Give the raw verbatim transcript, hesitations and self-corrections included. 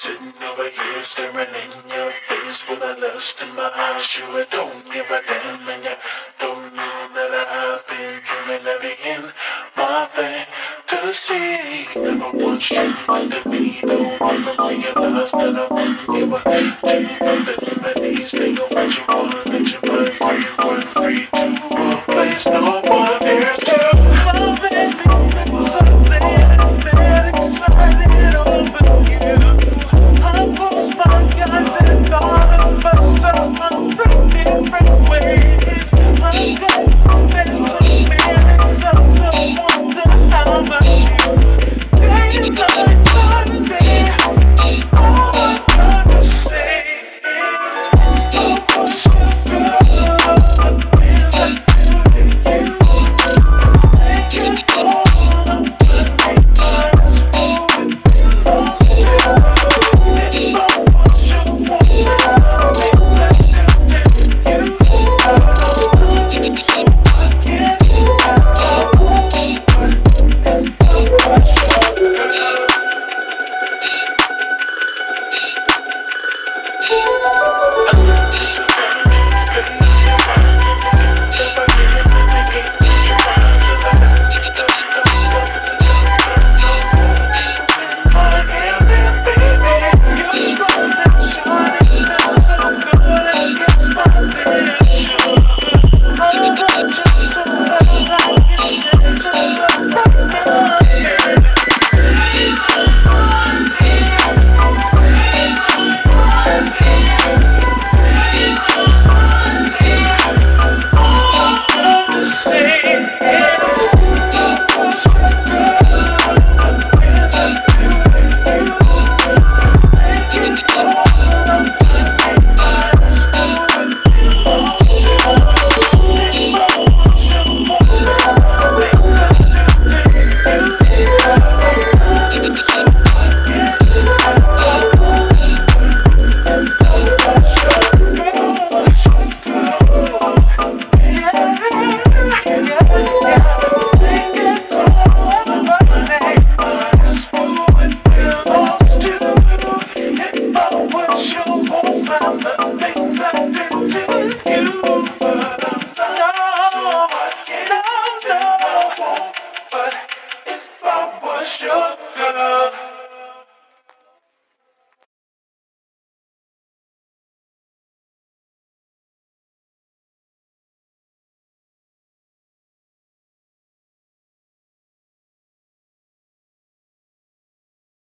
Sitting over here staring in your face with a lust in my eyes. You don't give a damn and you don't know that I've been dreaming of you in my fantasy. Never once dreamed of me, don't ever realize that I won't give a damn for the melodies. They know what you want.